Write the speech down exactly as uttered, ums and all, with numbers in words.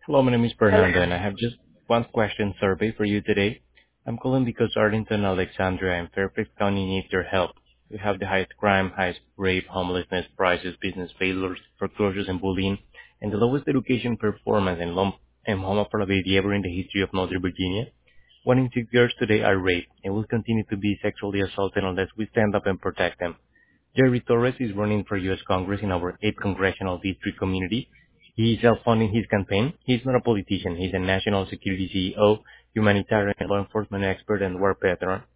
Hello, my name is Hello. Fernando, and I have just one question survey for you today. I'm calling because Arlington, Alexandria, and Fairfax County needs your help. We have the highest crime, highest rape, homelessness, prices, business failures, foreclosures, and bullying, and the lowest education performance and, lom- and homophobia ever in the history of Northern Virginia. One in six girls today are raped and will continue to be sexually assaulted unless we stand up and protect them. Jerry Torres is running for U S. Congress in our eighth Congressional District community. He is self-funding his campaign. He's not a politician. He's a national security C E O, humanitarian law enforcement expert, and war veteran.